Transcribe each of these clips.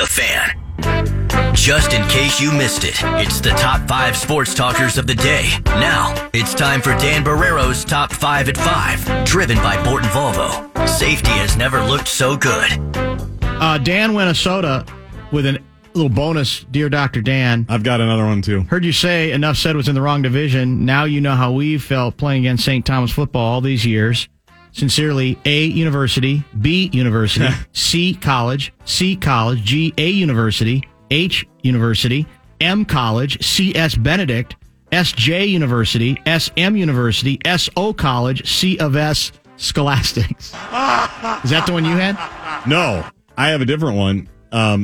The Fan. Just in case you missed it, it's the top 5 sports talkers of the day. Now, it's time for Dan Barrero's Top 5 at 5, driven by Borton Volvo. Safety has never looked so good. Dan Minnesota with a little bonus, Dear Dr. Dan. I've got another one, too. Heard you say Enough Said was in the wrong division. Now you know how we felt playing against St. Thomas football all these years. Sincerely, A, University, B, University, C, College, G, A, University, H, University, M, College, C, S, Benedict, S, J, University, S, M, University, S, O, College, C of S, Scholastics. Is that the one you had? No, I have a different one. I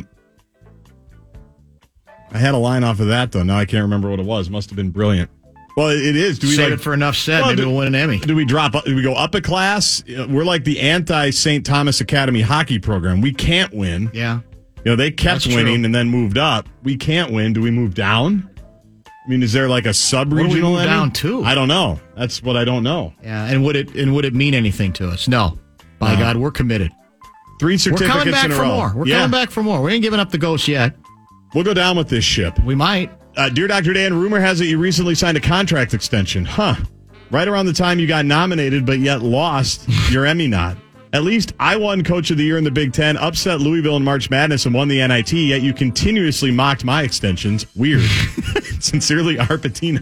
had a line off of that, though. Now I can't remember what it was. Must have been brilliant. Well, it is. Do we Save it for Enough Said. Maybe we'll win an Emmy. Do we go up a class? We're like the anti-St. Thomas Academy hockey program. We can't win. Yeah. They kept winning and then moved up. We can't win. Do we move down? I mean, is there like a sub-regional? What do we move Emmy? down to? I don't know. That's what I don't know. Yeah, and would it mean anything to us? No. By God, we're committed. 3 certificates We're coming back in a for row. more. We're coming back for more. We ain't giving up the ghost yet. We'll go down with this ship. We might. Dear Dr. Dan, rumor has it you recently signed a contract extension. Huh. Right around the time you got nominated, but yet lost your Emmy nod. At least I won Coach of the Year in the Big Ten, upset Louisville in March Madness, and won the NIT, yet you continuously mocked my extensions. Weird. Sincerely, R. Patino.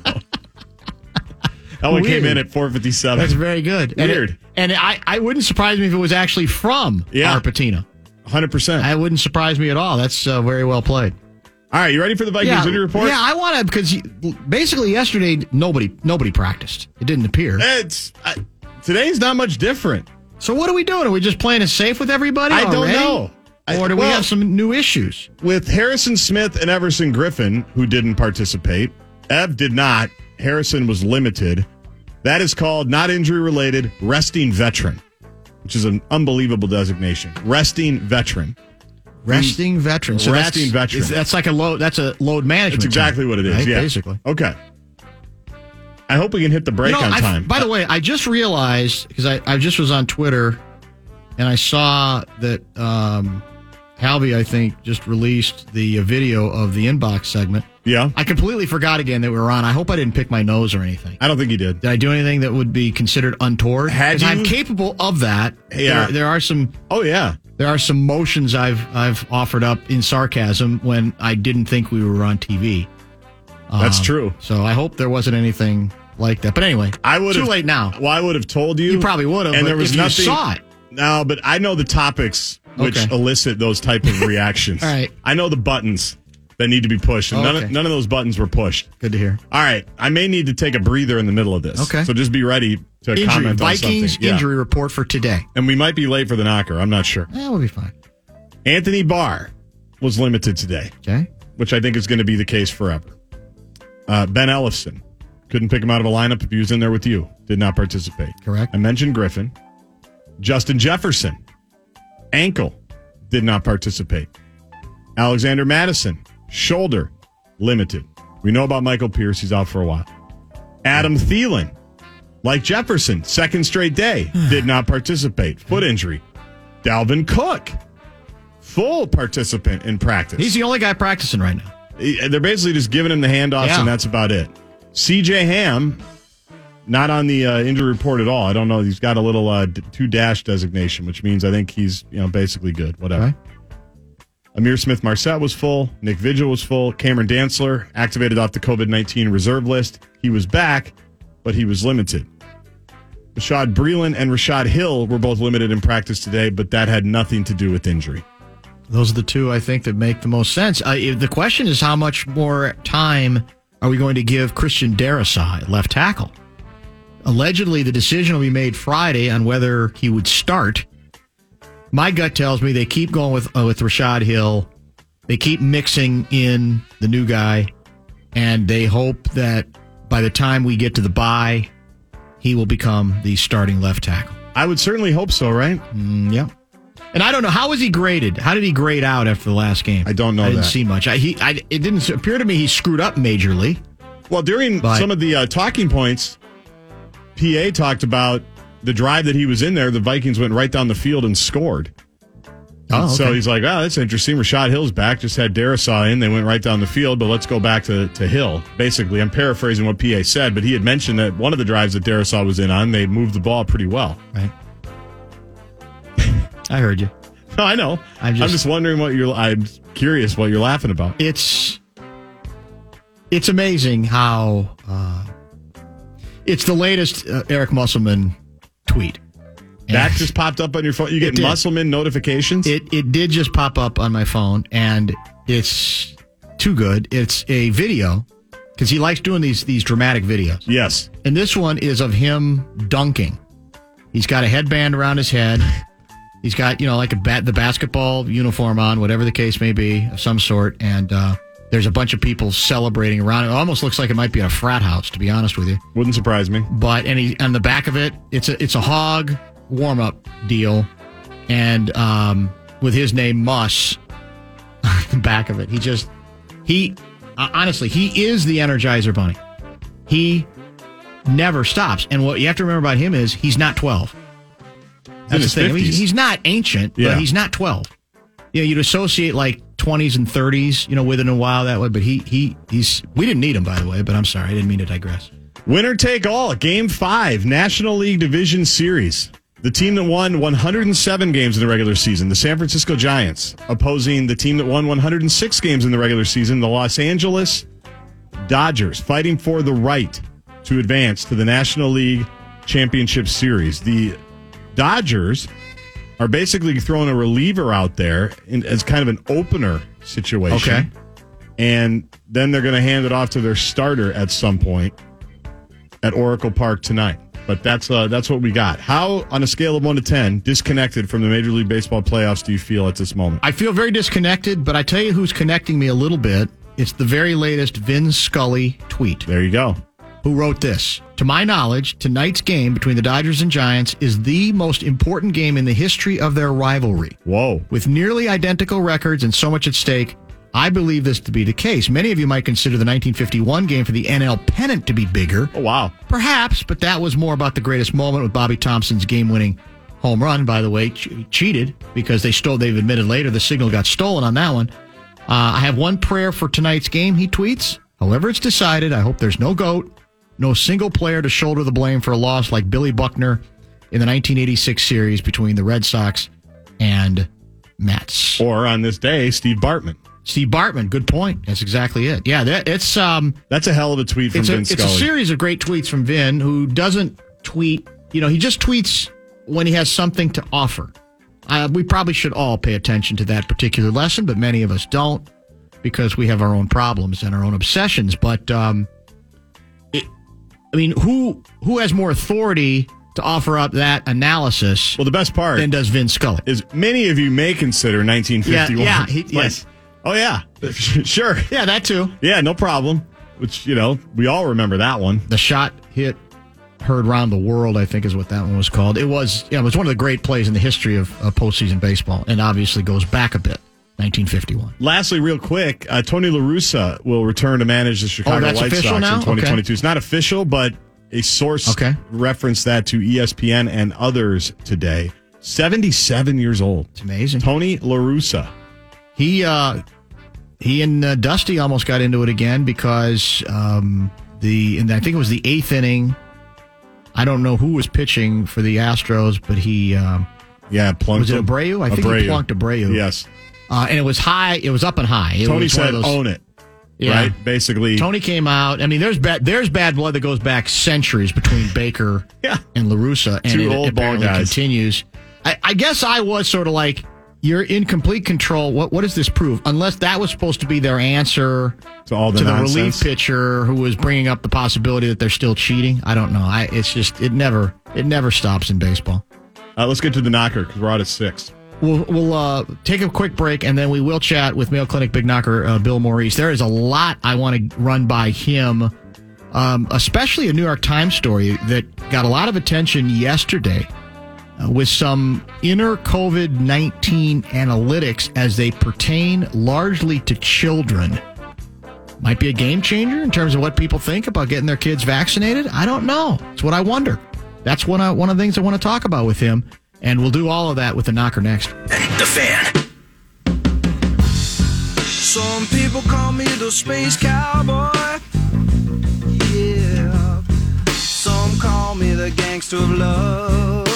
That one came in at 4:57. That's very good. Weird. And I wouldn't surprise me if it was actually from R. Patino. 100%. That wouldn't surprise me at all. That's very well played. All right, you ready for the Vikings injury report? Yeah, I want to, because basically yesterday nobody practiced. It didn't appear. Today's not much different. So what are we doing? Are we just playing it safe with everybody I already? don't know. Or do we have some new issues? With Harrison Smith and Everson Griffin, who didn't participate, Ev did not. Harrison was limited. That is called, not injury-related, resting veteran, which is an unbelievable designation. Resting veteran. Resting veteran. So resting veteran. That's like a load. That's a load management. That's exactly term, what it is. right? Yeah, basically. Okay. I hope we can hit the break on time. By the way, I just realized, because I just was on Twitter and I saw that Halby, I think, just released the video of the inbox segment. Yeah. I completely forgot again that we were on. I hope I didn't pick my nose or anything. I don't think you did. Did I do anything that would be considered untoward? Had you? I'm capable of that. Yeah. There are some. Oh, yeah. There are some motions I've offered up in sarcasm when I didn't think we were on TV. That's true. So I hope there wasn't anything like that. But anyway, too late now. Well, I would have told you. You probably would have. And there was if nothing. You saw it. No, but I know the topics which elicit those type of reactions. All right. I know the buttons that need to be pushed, and none of those buttons were pushed. Good to hear. All right. I may need to take a breather in the middle of this. Okay. So just be ready to comment on something. Vikings injury report for today. And we might be late for the knocker. I'm not sure. We'll be fine. Anthony Barr was limited today. Okay. Which I think is going to be the case forever. Ben Ellefson. Couldn't pick him out of a lineup if he was in there with you. Did not participate. Correct. I mentioned Griffin. Justin Jefferson. Ankle. Did not participate. Alexander Madison. Shoulder. Limited. We know about Michael Pierce. He's out for a while. Adam Thielen. Like Jefferson. Second straight day. Did not participate. Foot injury. Dalvin Cook. Full participant in practice. He's the only guy practicing right now. They're basically just giving him the handoffs, and that's about it. C.J. Ham, not on the injury report at all. I don't know. He's got a little 2- designation, which means I think he's basically good. Whatever. Okay. Amir Smith-Marset was full. Nick Vigil was full. Cameron Dantzler activated off the COVID-19 reserve list. He was back, but he was limited. Rashad Breeland and Rashad Hill were both limited in practice today, but that had nothing to do with injury. Those are the two, I think, that make the most sense. The question is, how much more time are we going to give Christian Darrisaw at left tackle? Allegedly, the decision will be made Friday on whether he would start. My gut tells me they keep going with Rashad Hill. They keep mixing in the new guy, and they hope that by the time we get to the bye, he will become the starting left tackle. I would certainly hope so, right? Yeah. And I don't know, how was he graded? How did he grade out after the last game? I don't know. I didn't see much. It didn't appear to me he screwed up majorly. Well, during some of the talking points, PA talked about the drive that he was in there. The Vikings went right down the field and scored. Oh, okay. So he's like, oh, that's interesting. Rashad Hill's back. Just had Darrisaw in. They went right down the field, but let's go back to Hill. Basically, I'm paraphrasing what PA said, but he had mentioned that one of the drives that Darrisaw was in on, they moved the ball pretty well. Right. I heard you. No, I know. I'm just wondering I'm curious what you're laughing about. It's amazing how it's the latest Eric Musselman tweet. That just popped up on your phone. You get Musselman notifications? It did just pop up on my phone, and it's too good. It's a video, because he likes doing these dramatic videos. Yes. And this one is of him dunking. He's got a headband around his head. He's got, like the basketball uniform on, whatever the case may be, of some sort. And there's a bunch of people celebrating around it. It almost looks like it might be a frat house, to be honest with you. Wouldn't surprise me. But and on the back of it, it's a hog warm-up deal, and with his name Muss on the back of it. Honestly, he is the Energizer Bunny. He never stops. And what you have to remember about him is he's not 12. That's the thing. I mean, he's not ancient, but he's not 12. You'd associate like 20s and 30s, with it in a while that way, but he's we didn't need him, by the way, but I'm sorry, I didn't mean to digress. Winner take all, Game 5, National League Division Series. The team that won 107 games in the regular season, the San Francisco Giants, opposing the team that won 106 games in the regular season, the Los Angeles Dodgers, fighting for the right to advance to the National League Championship Series. The Dodgers are basically throwing a reliever out there as kind of an opener situation. Okay. And then they're going to hand it off to their starter at some point at Oracle Park tonight. But that's what we got. How, on a scale of 1 to 10, disconnected from the Major League Baseball playoffs do you feel at this moment? I feel very disconnected, but I tell you who's connecting me a little bit. It's the very latest Vin Scully tweet. There you go. Who wrote this? To my knowledge, tonight's game between the Dodgers and Giants is the most important game in the history of their rivalry. Whoa. With nearly identical records and so much at stake, I believe this to be the case. Many of you might consider the 1951 game for the NL pennant to be bigger. Oh, wow. Perhaps, but that was more about the greatest moment with Bobby Thompson's game-winning home run. By the way, cheated because they've admitted later the signal got stolen on that one. I have one prayer for tonight's game, he tweets. However it's decided, I hope there's no GOAT, no single player to shoulder the blame for a loss like Billy Buckner in the 1986 series between the Red Sox and Mets. Or on this day, Steve Bartman. Steve Bartman, good point. That's exactly it. Yeah, that's a hell of a tweet from Vin Scully. It's a series of great tweets from Vin, who doesn't tweet. He just tweets when he has something to offer. We probably should all pay attention to that particular lesson, but many of us don't because we have our own problems and our own obsessions. But who has more authority to offer up that analysis? Well, the best part than does Vin Scully is many of you may consider 1951. Yeah, yes. Oh, yeah. Sure. Yeah, that too. Yeah, no problem. Which, we all remember that one. The shot hit heard around the world, I think is what that one was called. It was one of the great plays in the history of postseason baseball, and obviously goes back a bit, 1951. Lastly, real quick, Tony La Russa will return to manage the Chicago White Sox in 2022. Okay. It's not official, but a source referenced that to ESPN and others today. 77 years old. It's amazing. Tony La Russa. He and Dusty almost got into it again because I think it was the 8th inning. I don't know who was pitching for the Astros, but he plunked. Was it Abreu? I think he plunked Abreu. Yes, and it was high. It was up and high. Tony said, "Own it." Yeah. Right, basically. Tony came out. I mean, there's bad blood that goes back centuries between Baker and La Russa, and two old ball guys. Continues. I guess I was sort of like, you're in complete control. What does this prove? Unless that was supposed to be their answer to all the relief pitcher who was bringing up the possibility that they're still cheating. I don't know. It never stops in baseball. Let's get to the knocker because we're out at 6. We'll take a quick break, and then we will chat with Mayo Clinic Big Knocker Bill Maurice. There is a lot I want to run by him, especially a New York Times story that got a lot of attention yesterday with some inner COVID-19 analytics as they pertain largely to children. Might be a game changer in terms of what people think about getting their kids vaccinated. I don't know. It's what I wonder. That's one of the things I want to talk about with him. And we'll do all of that with the Knocker next. The Fan. Some people call me the space cowboy. Yeah. Some call me the gangster of love.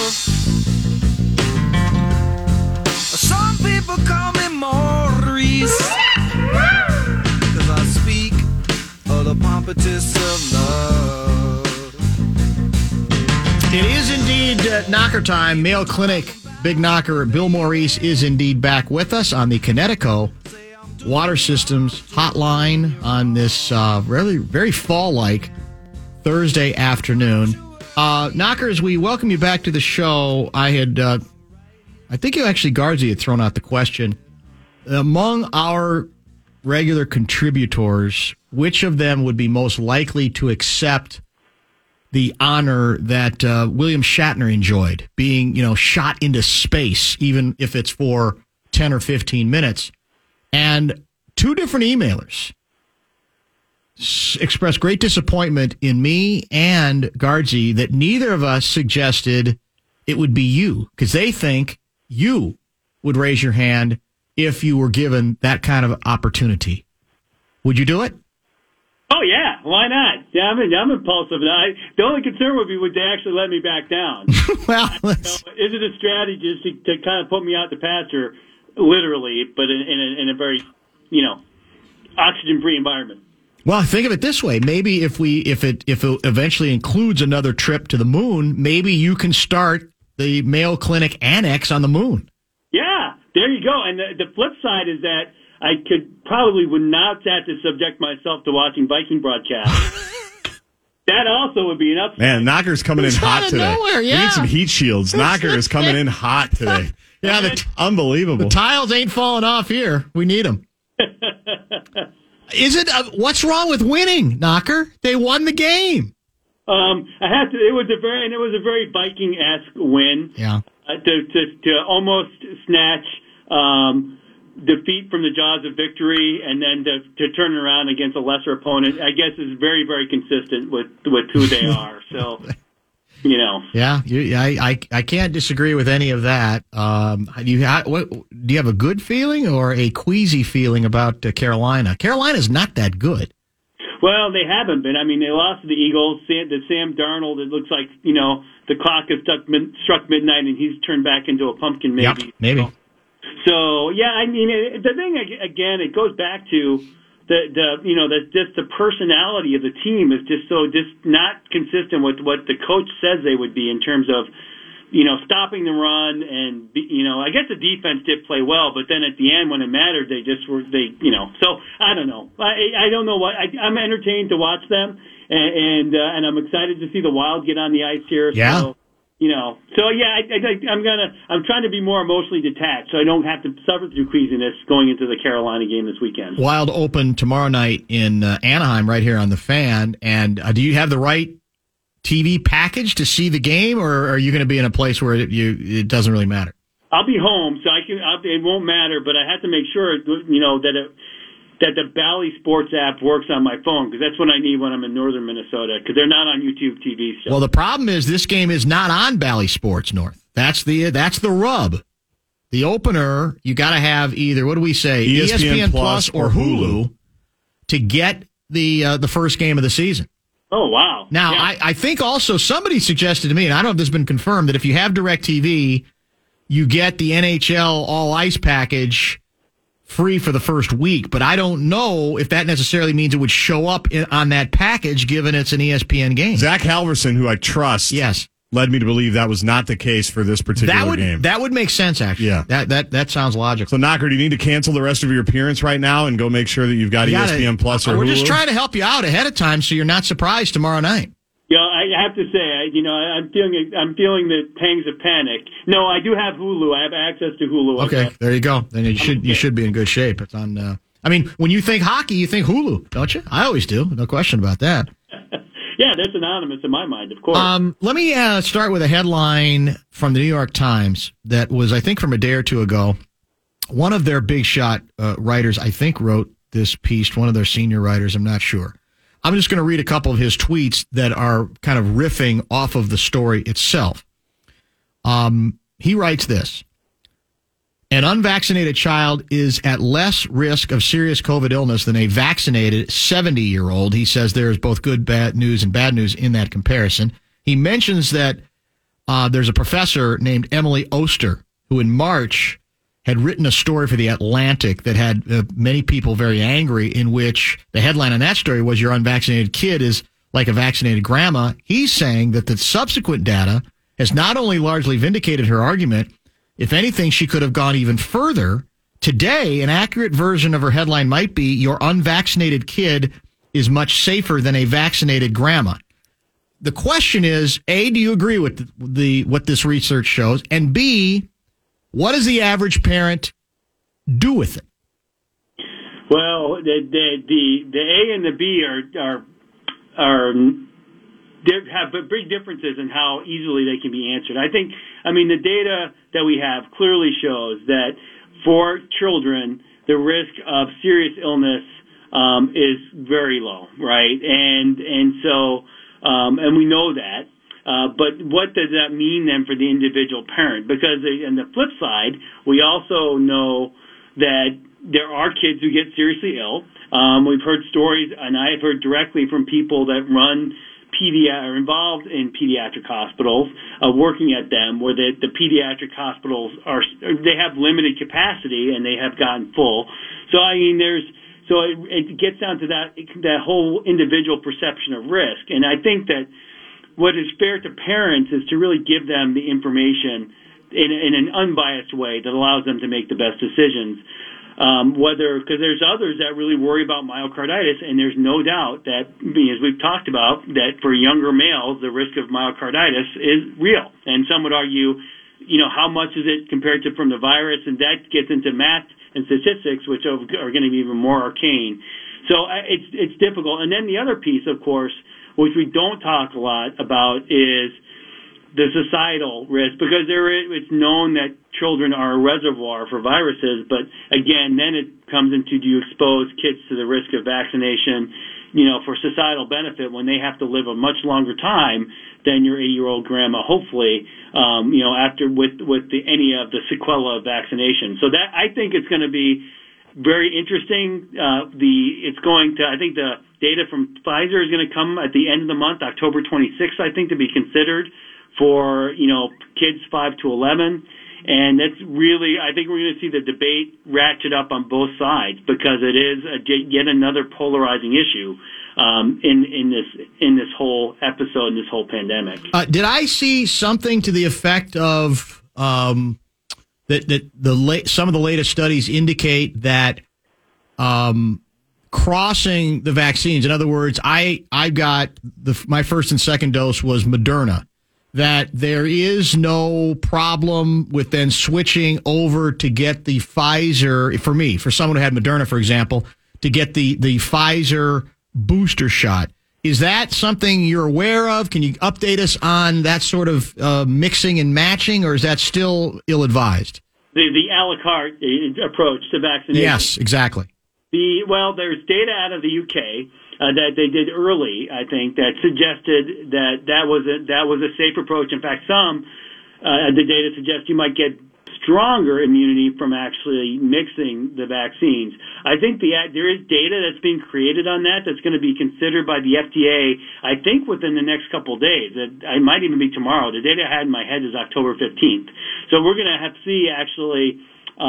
Some people call me Maurice. Cause I speak of the pompatus of love. It is indeed Knocker time. Mayo Clinic Big Knocker Bill Maurice is indeed back with us on the Connecticut Water Systems hotline on this really very fall-like Thursday afternoon. Knockers, we welcome you back to the show. I think you actually, Garzi, had thrown out the question. Among our regular contributors, which of them would be most likely to accept the honor that William Shatner enjoyed, being, shot into space, even if it's for 10 or 15 minutes? And two different emailers expressed great disappointment in me and Garzi that neither of us suggested it would be you, because they think you would raise your hand if you were given that kind of opportunity. Would you do it? Oh, yeah. Why not? Yeah, I'm impulsive. The only concern would be, would they actually let me back down? Well, is it a strategy just to kind of put me out the pasture, literally, but in a very, oxygen-free environment? Well, think of it this way. Maybe if it eventually includes another trip to the moon, maybe you can start the Mayo Clinic Annex on the moon. Yeah, there you go. And the flip side is that I would not have to subject myself to watching Viking broadcasts. That also would be an upside. Man, Knocker's coming in hot today. Nowhere, yeah. We need some heat shields. Knocker is coming in hot today. Yeah, unbelievable. The tiles ain't falling off here. We need them. Is it? What's wrong with winning, Knocker? They won the game. It was a very Viking-esque win. Yeah. To almost snatch defeat from the jaws of victory, and then to turn around against a lesser opponent, I guess is very, very consistent with who they are. So, Yeah, I can't disagree with any of that. Do you have a good feeling or a queasy feeling about Carolina? Carolina's not that good. Well, they haven't been. I mean, they lost to the Eagles. Sam Darnold, it looks like, the clock has struck midnight and he's turned back into a pumpkin, maybe. Yep, maybe. So, yeah, I mean, the thing, again, it goes back to the personality of the team is just not consistent with what the coach says they would be in terms of, stopping the run. And, I guess the defense did play well, but then at the end when it mattered, so I don't know. I don't know I'm entertained to watch them and I'm excited to see the Wild get on the ice here. Yeah. I'm trying to be more emotionally detached so I don't have to suffer through queasiness going into the Carolina game this weekend. Wild open tomorrow night in Anaheim right here on the Fan. And do you have the right TV package to see the game, or are you going to be in a place where it doesn't really matter? I'll be home, so it won't matter, but I have to make sure, that the Bally Sports app works on my phone, because that's what I need when I'm in northern Minnesota, because they're not on YouTube TV. So. Well, the problem is this game is not on Bally Sports North. That's the rub. The opener, you got to have either, what do we say, ESPN Plus or Hulu to get the first game of the season. Oh, wow. Now, yeah. I think also somebody suggested to me, and I don't know if this has been confirmed, that if you have DirecTV, you get the NHL All Ice package free for the first week. But I don't know if that necessarily means it would show up on that package, given it's an ESPN game. Zach Halverson, who I trust, yes, led me to believe that was not the case for this particular game. That would make sense, actually. Yeah. That sounds logical. So, Knocker, do you need to cancel the rest of your appearance right now and go make sure that you've got ESPN Plus or Hulu? We're just trying to help you out ahead of time so you're not surprised tomorrow night. Yeah, I have to say, I'm feeling the pangs of panic. No, I do have Hulu. I have access to Hulu. Okay, there you go. Then you should be in good shape. It's on. I mean, when you think hockey, you think Hulu, don't you? I always do. No question about that. Yeah, that's anonymous in my mind, of course. Let me start with a headline from the New York Times that was, I think, from a day or two ago. One of their big shot writers, I think, wrote this piece. One of their senior writers, I'm not sure. I'm just going to read a couple of his tweets that are kind of riffing off of the story itself. he writes this. An unvaccinated child is at less risk of serious COVID illness than a vaccinated 70-year-old. He says there is both good bad news and bad news in that comparison. He mentions that there's a professor named Emily Oster who in March had written a story for The Atlantic that had many people very angry, in which the headline on that story was your unvaccinated kid is like a vaccinated grandma. He's saying that the subsequent data has not only largely vindicated her argument, if anything, she could have gone even further. Today, an accurate version of her headline might be your unvaccinated kid is much safer than a vaccinated grandma. The question is, A, do you agree with what this research shows? And B, what does the average parent do with it? Well, the A and the B have big differences in how easily they can be answered. The data that we have clearly shows that for children, the risk of serious illness is very low, right? And we know that. But what does that mean then for the individual parent? Because on the flip side, we also know that there are kids who get seriously ill. We've heard stories, and I have heard directly from people that are involved in pediatric hospitals, working at them, where the pediatric hospitals they have limited capacity and they have gotten full. It gets down to that whole individual perception of risk. And I think that what is fair to parents is to really give them the information in an unbiased way that allows them to make the best decisions. Because there's others that really worry about myocarditis, and there's no doubt that, as we've talked about, that for younger males, the risk of myocarditis is real. And some would argue, how much is it compared to from the virus? And that gets into math and statistics, which are going to be even more arcane. So it's difficult. And then the other piece, of course, which we don't talk a lot about, is the societal risk, because it's known that children are a reservoir for viruses. But again, then it comes into, do you expose kids to the risk of vaccination, for societal benefit when they have to live a much longer time than your 80-year-old grandma, hopefully, after with any of the sequela of vaccination. So that, I think it's going to be very interesting. I think the data from Pfizer is going to come at the end of the month, October 26th, I think, to be considered for, kids 5 to 11. And that's really, I think we're going to see the debate ratchet up on both sides, because it is yet another polarizing issue in this whole episode, in this whole pandemic. Did I see something to the effect of that some of the latest studies indicate that crossing the vaccines, in other words, I got my first and second dose was Moderna, that there is no problem with then switching over to get the Pfizer, for someone who had Moderna, for example, to get the Pfizer booster shot. Is that something you're aware of? Can you update us on that sort of mixing and matching, or is that still ill-advised? The a la carte approach to vaccination. Yes, exactly. There's data out of the UK that they did early, I think, that suggested that was a safe approach. In fact, the data suggests you might get stronger immunity from actually mixing the vaccines. I think there is data that's being created on that's going to be considered by the FDA, I think, within the next couple of days. It might even be tomorrow. The data I had in my head is October 15th. So we're going to have to see actually,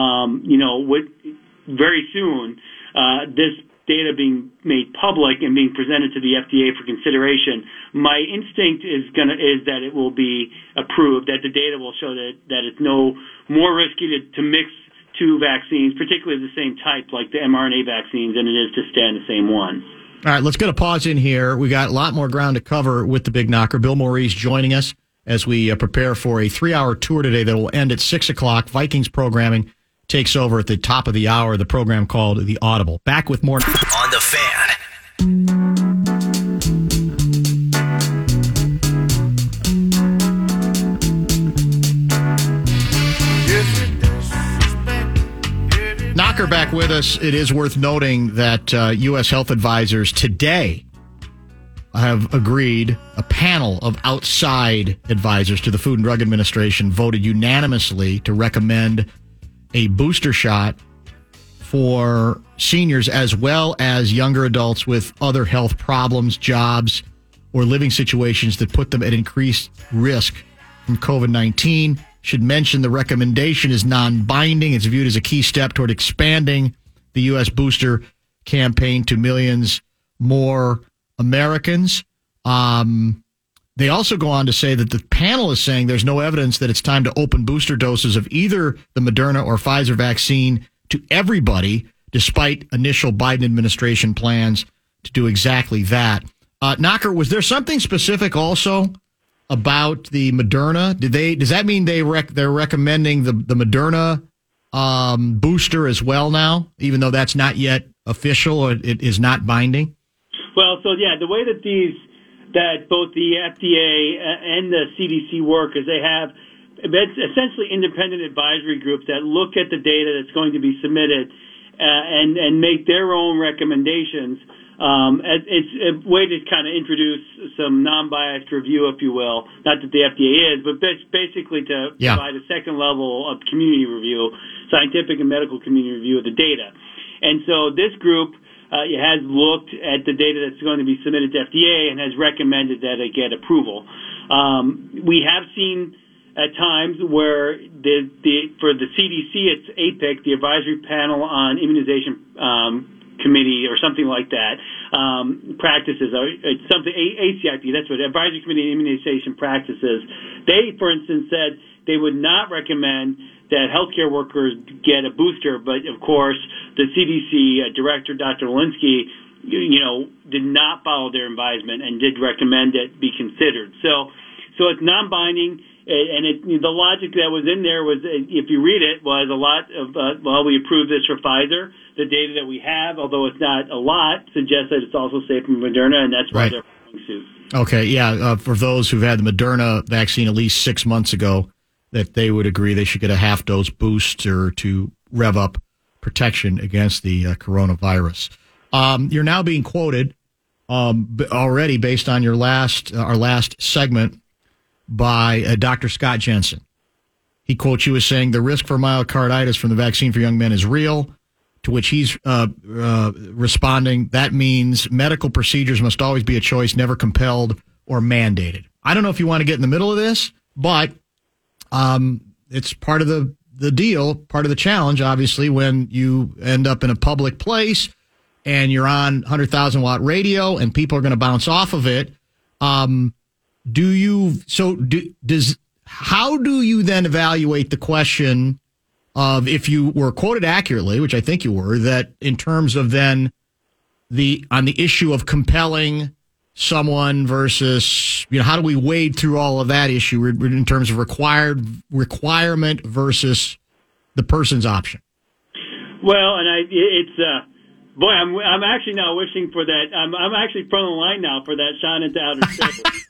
very soon, this data being made public and being presented to the FDA for consideration. My instinct is that it will be approved, that the data will show that it's no more risky to mix two vaccines, particularly the same type, like the mRNA vaccines, than it is to stay on the same one. All right, let's get a pause in here. We got a lot more ground to cover with the Big Knocker. Bill Maurice joining us as we prepare for a 3-hour tour today that will end at 6 o'clock. Vikings programming takes over at the top of the hour, the program called The Audible. Back with more on The Fan. Knocker back with us. It is worth noting that U.S. health advisors today have agreed, a panel of outside advisors to the Food and Drug Administration voted unanimously to recommend a booster shot for seniors as well as younger adults with other health problems, jobs, or living situations that put them at increased risk from COVID-19. Should mention the recommendation is non-binding. It's viewed as a key step toward expanding the U.S. booster campaign to millions more Americans. They also go on to say that the panel is saying there's no evidence that it's time to open booster doses of either the Moderna or Pfizer vaccine to everybody, despite initial Biden administration plans to do exactly that. Knocker, was there something specific also about the Moderna? Does that mean they're recommending the Moderna booster as well now, even though that's not yet official or it is not binding? Well, so yeah, the way that both the FDA and the CDC work is they have essentially independent advisory groups that look at the data that's going to be submitted and make their own recommendations. It's a way to kind of introduce some non-biased review, if you will. Not that the FDA is, but basically to provide a second level of community review, scientific and medical community review of the data. And so this group has looked at the data that's going to be submitted to FDA and has recommended that it get approval. We have seen at times where for the CDC, it's APIC, the Advisory Panel on Immunization Committee or something like that, practices, or it's something, ACIP, that's what, Advisory Committee on Immunization Practices. They, for instance, said they would not recommend that healthcare workers get a booster, but of course, the CDC director, Dr. Walensky, did not follow their advisement and did recommend it be considered. So it's non-binding, and the logic that was in there was, if you read it, was a lot of, we approved this for Pfizer. The data that we have, although it's not a lot, suggests that it's also safe from Moderna, and that's why they're following suit. Okay, yeah, for those who've had the Moderna vaccine at least 6 months ago, that they would agree they should get a half-dose booster to rev up protection against the coronavirus. You're now being quoted already based on our last segment by Dr. Scott Jensen. He quotes you as saying, the risk for myocarditis from the vaccine for young men is real, to which he's responding, that means medical procedures must always be a choice, never compelled or mandated. I don't know if you want to get in the middle of this, but it's part of the deal, part of the challenge, obviously, when you end up in a public place and you're on 100,000-watt radio and people are going to bounce off of it. How do you then evaluate the question of, if you were quoted accurately, which I think you were, that in terms of then on the issue of compelling someone versus, how do we wade through all of that issue in terms of requirement versus the person's option? Well, and I'm actually now wishing for that. I'm actually front of the line now for that shot into outer space.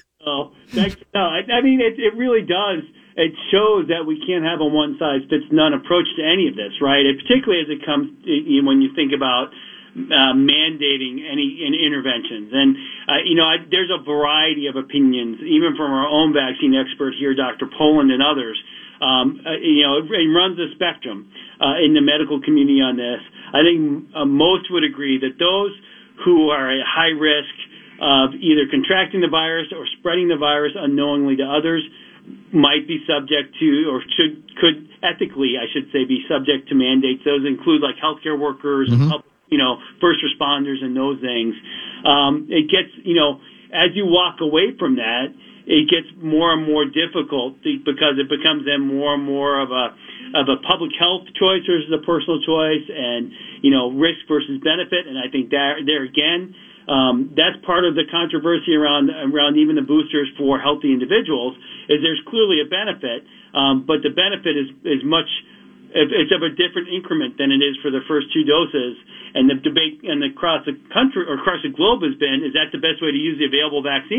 It really does. It shows that we can't have a one-size-fits-none approach to any of this, right? Particularly as it comes when you think about mandating any interventions. And, there's a variety of opinions, even from our own vaccine expert here, Dr. Poland and others. It runs a spectrum in the medical community on this. I think most would agree that those who are at high risk of either contracting the virus or spreading the virus unknowingly to others might be subject to, or could ethically, I should say, be subject to mandates. Those include like healthcare workers, and first responders, and those things. It gets, as you walk away from that, it gets more and more difficult because it becomes then more and more of a public health choice versus a personal choice, and risk versus benefit. And I think there again, that's part of the controversy around even the boosters for healthy individuals. Is there's clearly a benefit, but the benefit is much. It's of a different increment than it is for the first two doses. And the debate across the country or across the globe has been, is that the best way to use the available vaccines?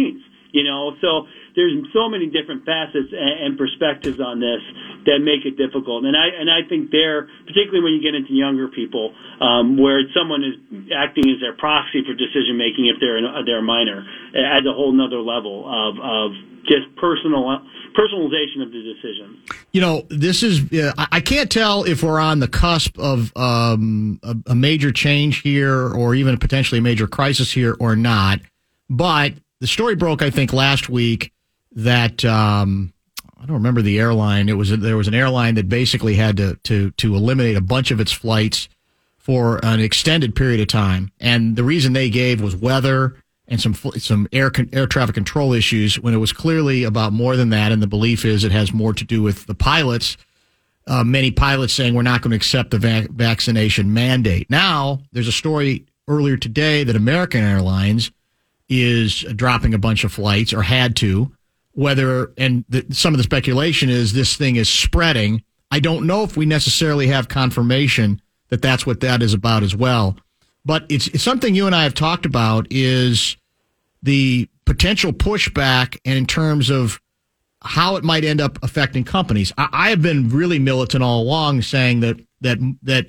So there's so many different facets and perspectives on this that make it difficult. And I think particularly when you get into younger people, where someone is acting as their proxy for decision making if they're a minor, adds a whole nother level of just personalization of the decision. This is I can't tell if we're on the cusp of a major change here or even potentially a major crisis here or not. But the story broke, I think, last week that I don't remember the airline. There was an airline that basically had to eliminate a bunch of its flights for an extended period of time, and the reason they gave was weather and some air traffic control issues. When it was clearly about more than that, and the belief is it has more to do with the pilots. Many pilots saying we're not going to accept the vaccination mandate. Now there's a story earlier today that American Airlines is dropping a bunch of flights or had to, some of the speculation is this thing is spreading. I don't know if we necessarily have confirmation that that's what that is about as well. But it's something you and I have talked about is the potential pushback and in terms of how it might end up affecting companies. I have been really militant all along saying that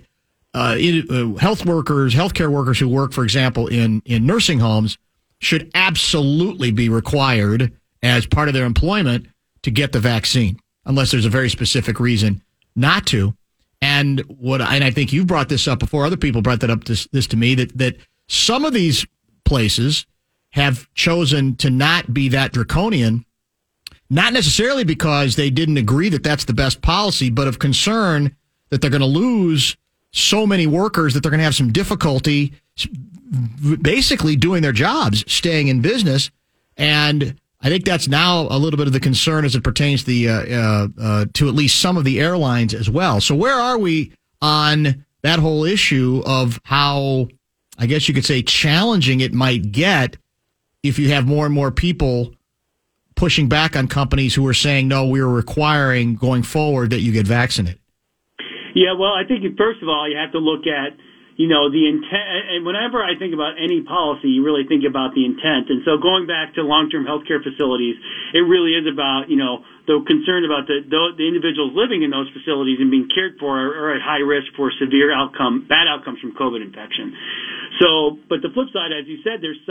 healthcare workers who work, for example, in nursing homes should absolutely be required as part of their employment to get the vaccine, unless there's a very specific reason not to. And I think you brought this up before. Other people brought that up this to me that some of these places have chosen to not be that draconian, not necessarily because they didn't agree that that's the best policy, but of concern that they're going to lose so many workers that they're going to have some difficulty basically doing their jobs, staying in business. And I think that's now a little bit of the concern as it pertains to at least some of the airlines as well. So where are we on that whole issue of how, I guess you could say, challenging it might get if you have more and more people pushing back on companies who are saying, no, we're requiring going forward that you get vaccinated? Yeah, well, I think first of all, you have to look at the intent. And whenever I think about any policy, you really think about the intent. And so going back to long-term healthcare facilities, it really is about, the concern about the individuals living in those facilities and being cared for are at high risk for bad outcomes from COVID infection. So, but the flip side, as you said, there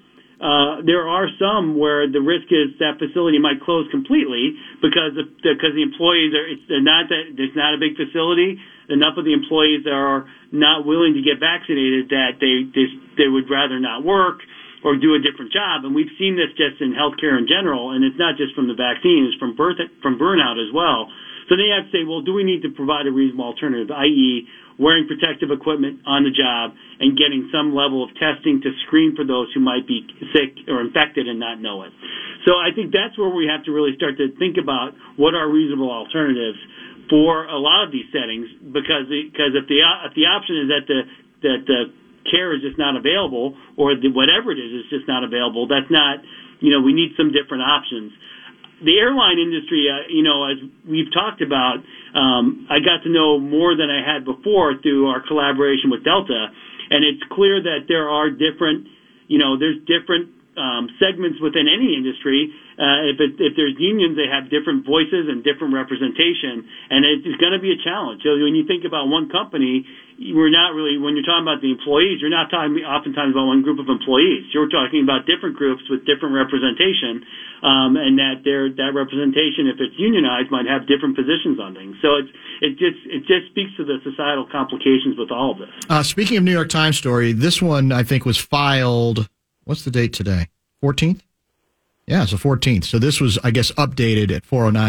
are some where the risk is that facility might close completely because the employees it's not a big facility. Enough of the employees are not willing to get vaccinated that they would rather not work or do a different job. And we've seen this just in healthcare in general, and it's not just from the vaccine, it's from burnout as well. So then you have to say, well, do we need to provide a reasonable alternative, i.e., wearing protective equipment on the job and getting some level of testing to screen for those who might be sick or infected and not know it. So I think that's where we have to really start to think about what are reasonable alternatives for a lot of these settings, because if the option is that the care is just not available, or whatever it is just not available, that's not, we need some different options. The airline industry, as we've talked about, I got to know more than I had before through our collaboration with Delta, and it's clear that there are different, there's different segments within any industry. If there's unions, they have different voices and different representation, and it's going to be a challenge. So when you think about one company, we're not really, when you're talking about the employees, you're not talking oftentimes about one group of employees. You're talking about different groups with different representation, and that representation, if it's unionized, might have different positions on things. So it just speaks to the societal complications with all of this. Speaking of New York Times story, this one I think was filed. What's the date today? 14th? Yeah, it's the 14th. So this was, I guess, updated at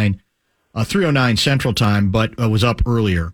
3:09 Central Time, but was up earlier.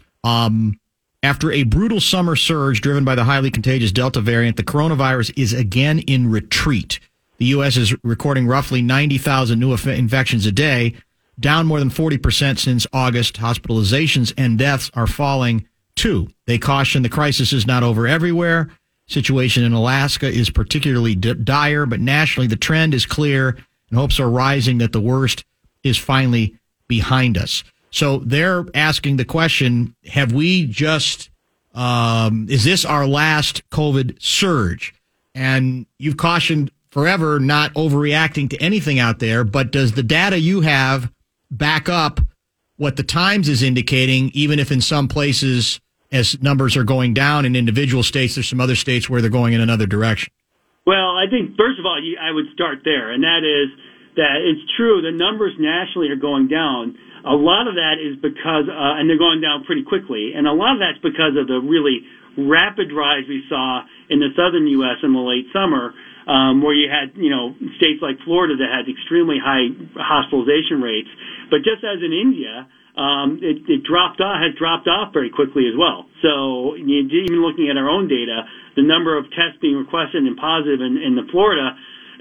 After a brutal summer surge driven by the highly contagious Delta variant, the coronavirus is again in retreat. The U.S. is recording roughly 90,000 new infections a day, down more than 40% since August. Hospitalizations and deaths are falling, too. They caution the crisis is not over everywhere. Situation in Alaska is particularly dire, but nationally the trend is clear and hopes are rising that the worst is finally behind us. So they're asking the question, have we just, is this our last COVID surge? And you've cautioned forever not overreacting to anything out there, but does the data you have back up what the Times is indicating, even if in some places, as numbers are going down in individual states, there's some other states where they're going in another direction? Well, I think, first of all, I would start there, and that is that it's true, the numbers nationally are going down. A lot of that is because, and they're going down pretty quickly, and a lot of that's because of the really rapid rise we saw in the southern U.S. in the late summer, where you had, states like Florida that had extremely high hospitalization rates. But just as in India, it has dropped off very quickly as well. So even looking at our own data, the number of tests being requested and positive in the Florida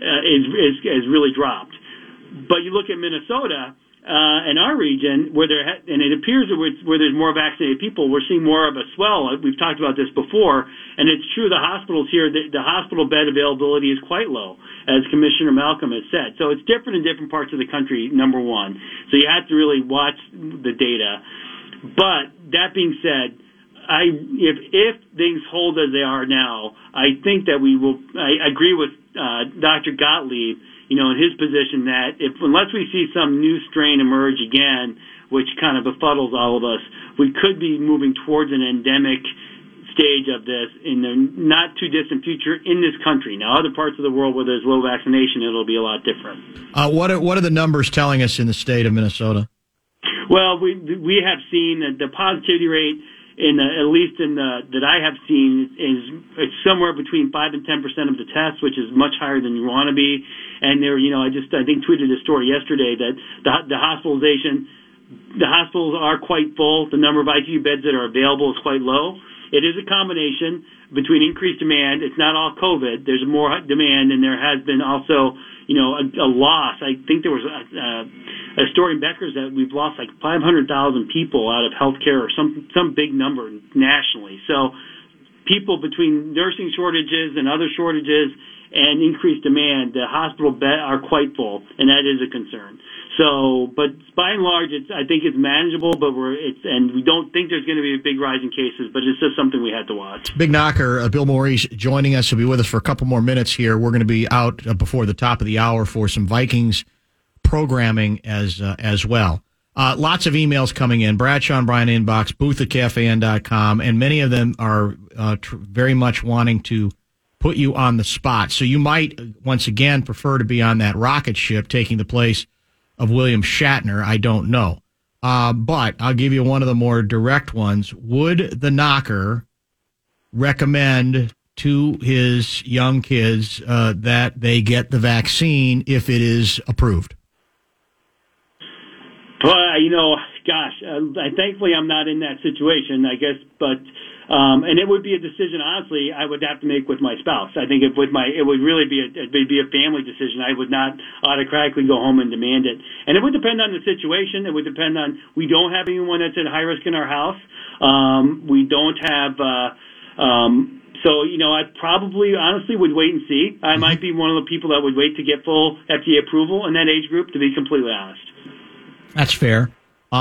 is really dropped. But you look at Minnesota, in our region, and it appears that where there's more vaccinated people, we're seeing more of a swell. We've talked about this before, and it's true. The hospitals here, the hospital bed availability is quite low, as Commissioner Malcolm has said. So it's different in different parts of the country. Number one, so you have to really watch the data. But that being said, if things hold as they are now, I think that we will. I agree with Dr. Gottlieb, in his position that unless we see some new strain emerge again, which kind of befuddles all of us, we could be moving towards an endemic stage of this in the not too distant future in this country. Now, other parts of the world where there's low vaccination, it'll be a lot different. What are the numbers telling us in the state of Minnesota? Well, we have seen that the positivity rate that I have seen it's somewhere between 5 and 10% of the tests, which is much higher than you want to be. And there, I think tweeted a story yesterday that the hospitals are quite full. The number of ICU beds that are available is quite low. It is a combination between increased demand. It's not all COVID. There's more demand, and there has been also, a loss. I think there was a story in Becker's that we've lost like 500,000 people out of healthcare, or some big number nationally. So people, between nursing shortages and other shortages and increased demand, the hospital beds are quite full, and that is a concern. So, but by and large, I think it's manageable, and we don't think there's going to be a big rise in cases, but it's just something we have to watch. Big knocker, Bill Maurice joining us. He'll be with us for a couple more minutes here. We're going to be out before the top of the hour for some Vikings programming as well. Lots of emails coming in. Bradshaw and Brian inbox, booth@kfan.com, and many of them are very much wanting to put you on the spot. So you might, once again, prefer to be on that rocket ship taking the place of William Shatner. I don't know. But I'll give you one of the more direct ones. Would the knocker recommend to his young kids that they get the vaccine if it is approved? Well, thankfully I'm not in that situation, I guess, but and it would be a decision, honestly, I would have to make with my spouse. I think it would really be a family decision. I would not autocratically go home and demand it. And it would depend on the situation. It would depend on, we don't have anyone that's at high risk in our house. We don't have, I probably honestly would wait and see. I might be one of the people that would wait to get full FDA approval in that age group, to be completely honest. That's fair.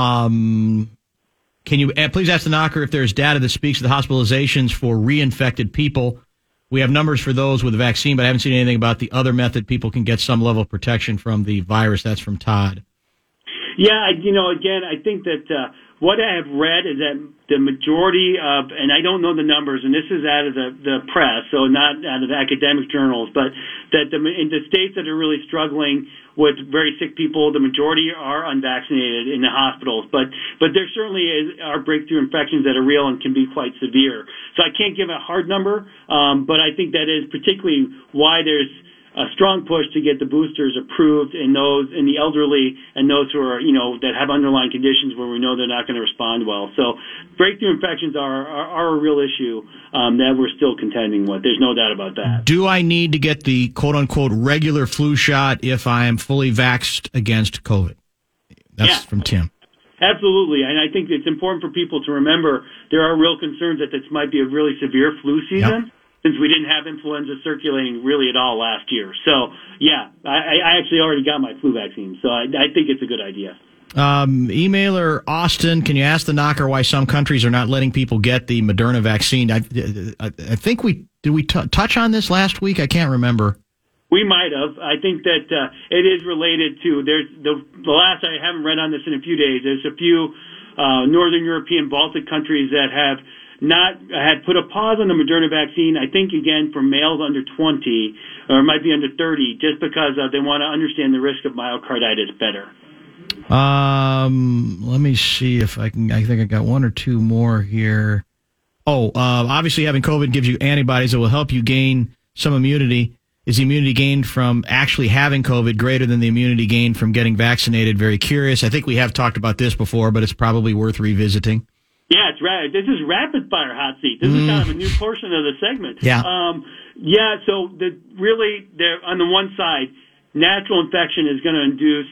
Can you please ask the knocker if there's data that speaks to the hospitalizations for reinfected people? We have numbers for those with the vaccine, but I haven't seen anything about the other method people can get some level of protection from the virus. That's from Todd. Yeah, again, I think that what I have read is that the majority of, and I don't know the numbers, and this is out of the press, so not out of the academic journals, but that in the states that are really struggling with very sick people, the majority are unvaccinated in the hospitals. But there certainly are breakthrough infections that are real and can be quite severe. So I can't give a hard number, but I think that is particularly why there's a strong push to get the boosters approved in the elderly and those who are, that have underlying conditions where we know they're not going to respond well. So breakthrough infections are a real issue that we're still contending with. There's no doubt about that. Do I need to get the quote-unquote regular flu shot if I am fully vaxxed against COVID? That's from Tim. Absolutely. And I think it's important for people to remember there are real concerns that this might be a really severe flu season. Yep. Since we didn't have influenza circulating really at all last year. So, yeah, I actually already got my flu vaccine, so I think it's a good idea. Emailer Austin, can you ask the knocker why some countries are not letting people get the Moderna vaccine? I think we touch on this last week? I can't remember. We might have. I think that it is related to the last I haven't read on this in a few days. There's a few Northern European Baltic countries that have had put a pause on the Moderna vaccine. I think again for males under 20 or it might be under 30, just because they want to understand the risk of myocarditis better. Let me see if I can. I think I got one or two more here. Obviously having COVID gives you antibodies that will help you gain some immunity. Is the immunity gained from actually having COVID greater than the immunity gained from getting vaccinated? Very curious. I think we have talked about this before, but it's probably worth revisiting. Yeah, it's right. This is rapid fire hot seat. This is kind of a new portion of the segment. Yeah. So on the one side, natural infection is going to induce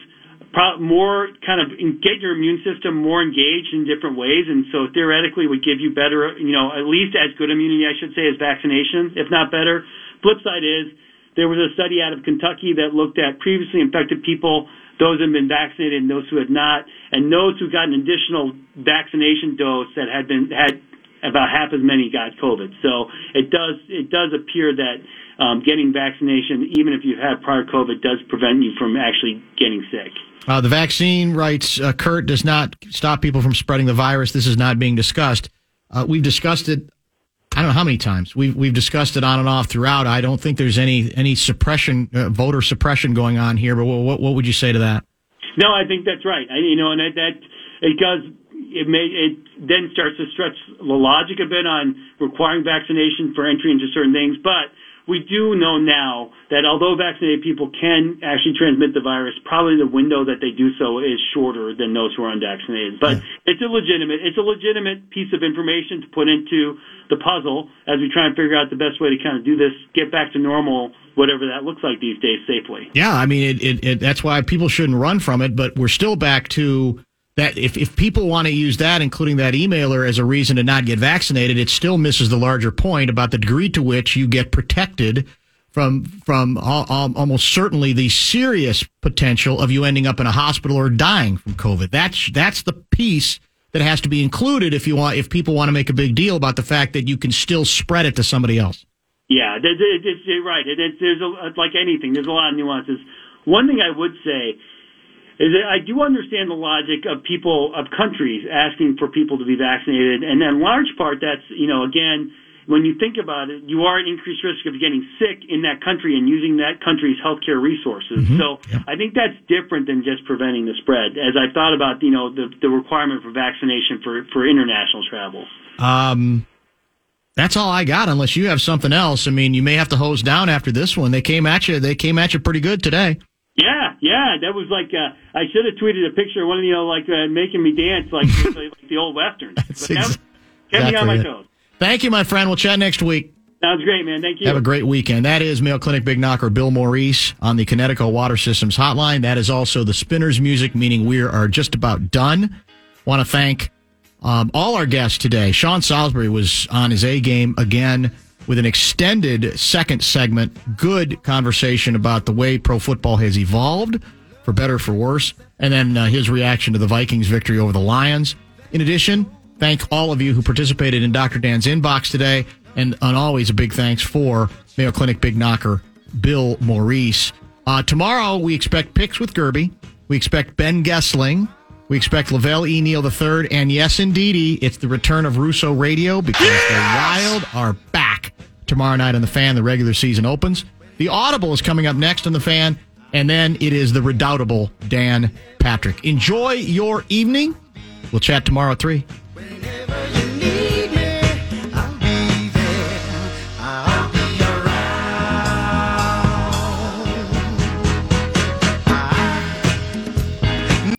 more kind of get your immune system more engaged in different ways, and so theoretically would give you better, at least as good immunity, I should say, as vaccination, if not better. Flip side is, there was a study out of Kentucky that looked at previously infected people, those who had been vaccinated and those who had not, and those who got an additional vaccination dose that had about half as many got COVID. So it does appear that getting vaccination, even if you have prior COVID, does prevent you from actually getting sick. The vaccine, writes Kurt, does not stop people from spreading the virus. This is not being discussed. We've discussed it. I don't know how many times we've discussed it on and off throughout. I don't think there's any suppression, voter suppression going on here. But what would you say to that? No, I think that's right. And that it does. It then starts to stretch the logic a bit on requiring vaccination for entry into certain things. But we do know now that although vaccinated people can actually transmit the virus, probably the window that they do so is shorter than those who are unvaccinated. But it's a legitimate piece of information to put into the puzzle as we try and figure out the best way to kind of do this, get back to normal, whatever that looks like these days, safely. Yeah, I mean, that's why people shouldn't run from it, but we're still back to that. If people want to use that, including that emailer, as a reason to not get vaccinated, it still misses the larger point about the degree to which you get protected from almost certainly the serious potential of you ending up in a hospital or dying from COVID. That's the piece that has to be included if people want to make a big deal about the fact that you can still spread it to somebody else. Yeah, you're right. There's like anything, there's a lot of nuances. One thing I would say is that I do understand the logic of countries asking for people to be vaccinated, and in large part, that's again, when you think about it, you are at increased risk of getting sick in that country and using that country's healthcare resources. Mm-hmm. So I think that's different than just preventing the spread. As I thought about, the requirement for vaccination for international travel. That's all I got. Unless you have something else. I mean, you may have to hose down after this one. They came at you pretty good today. Yeah, that was like I should have tweeted a picture of one of making me dance like the old westerns. Kept me on my toes. Thank you, my friend. We'll chat next week. Sounds great, man. Thank you. Have a great weekend. That is Mayo Clinic Big Knocker Bill Maurice on the Connecticut Water Systems Hotline. That is also the Spinners music, meaning we are just about done. Want to thank all our guests today. Sean Salisbury was on his A game again with an extended second segment. Good conversation about the way pro football has evolved, for better or for worse, and then his reaction to the Vikings' victory over the Lions. In addition, thank all of you who participated in Dr. Dan's inbox today, and always a big thanks for Mayo Clinic Big Knocker Bill Maurice. Tomorrow, we expect Picks with Gerby. We expect Ben Gessling. We expect Lavelle E. Neal III. And yes, indeedy, it's the return of Russo Radio because the Wild are back tomorrow night on The Fan. The regular season opens. The Audible is coming up next on The Fan. And then it is the redoubtable Dan Patrick. Enjoy your evening. We'll chat tomorrow at 3.